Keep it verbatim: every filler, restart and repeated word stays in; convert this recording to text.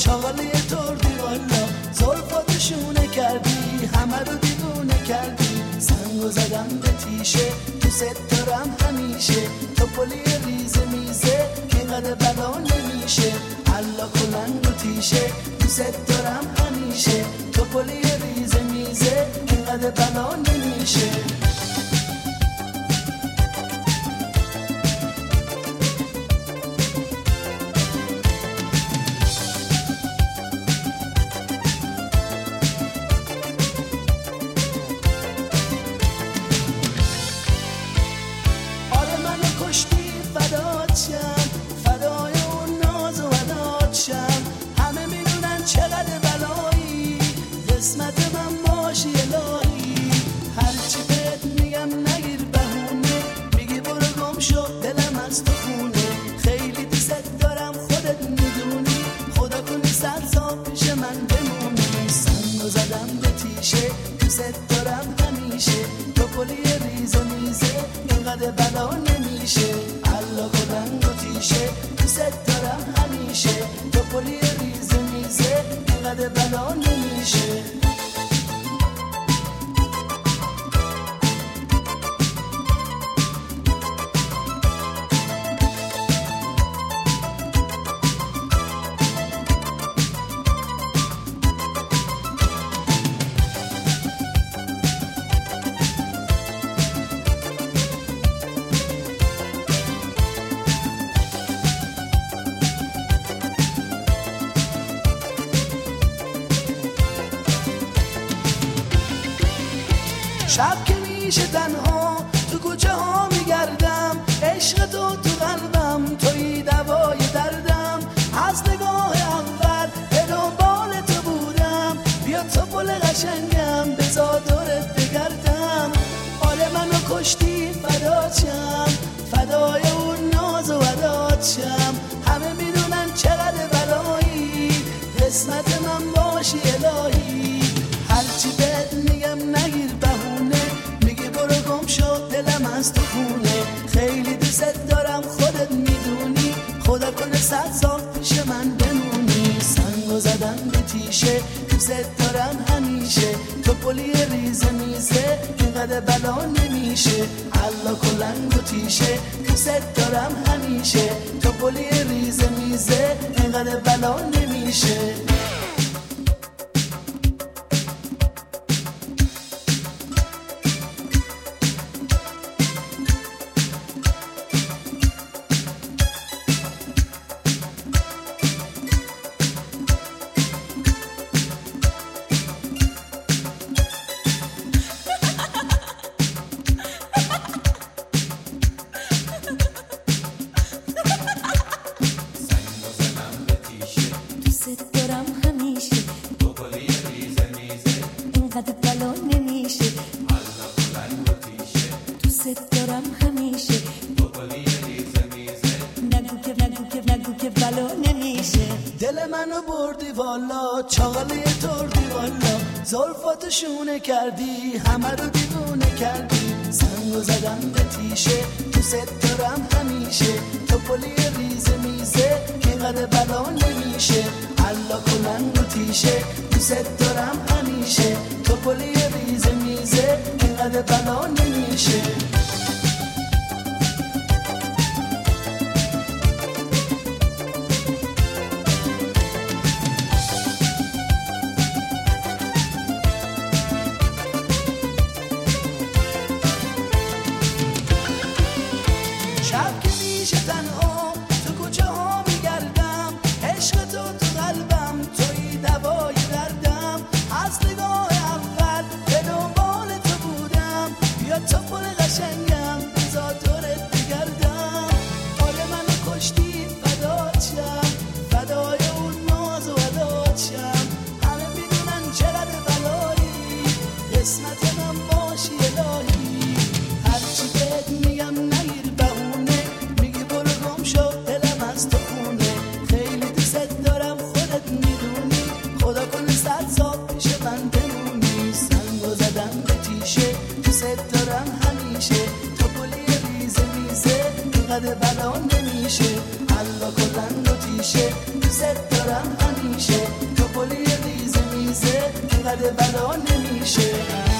چاقالی تردی والا، زلفاتو شونه کردی همه رو دیوونه کردی. سنگو زدم به تیشه دوست دارم همیشه، تو پلی ریزه میزه که اینقدر بلا نمیشه. الله کلنگ و تیشه دوست دارم همیشه، تو پلی ریزه میزه که اینقدر بلا نمیشه. شب که میشه تنها تو کوچه ها میگردم، عشق تو تو قلبم توی دوای دردم. از نگاه اول به دنبال تو بودم، بیا تو پل قشنگم بزا دورت بگردم. حال منو کشتی فداچم، فدای اون ناز و وداچم. همه میدونن چقدر بلایی، قسمت من باشی الهی. هرچی بهت میگم نگیر بهونه، میگی برو گم شد دلم از تو خونه. خیلی دوست دارم خودت میدونی، خدا کنه صد سال پیش من بمونی. سنگو زدم به تیشه دوست دارم همیشه، تو پلی ریزه میزه اینقدر بلا نمیشه. الله کلنگ و تیشه دوست دارم همیشه، تو پلی ریزه میزه اینقدر بلا نمیشه. دل منو بردی والا، چاقالی تردی والا، زلفاتو شونه کردی همه رو دیوونه کردی. سنگو زدم به تیشه دوست دارم همیشه، تو پلی ریزه میزه که اینقدر بلا نمیشه. الله کلنگ و تیشه دوست دارم همیشه، تو پلی ریزه میزه که اینقدر بلا نمیشه. شب که میشه تنها تو کوچه ها میگردم، عشق تو تو قلبم توی دوای دردم. از نگاه اول به دنبال تو بودم، بیا تو پل قشنگم بزا دورت بگردم. حال منو کشتی فداچم، فدای اون ناز و وداچم. همه میدونن چقدر بلایی، قسمت من باشی الهی. هرچی بهت میگم نگیر بهونه، میگی برو گم شد دلم از تو خونه. خیلی دوست دارم خودت میدونی، خدا کنه صد سال پیش من بمونی. سنگو زدم به تیشه دوست دارم همیشه، تو پلی ریزه میزه اینقدر بلا نمیشه. الله کلنگ و تیشه پیشه دوست دارم همیشه تو پلی ریزه میزه اینقدر بلا نمیشه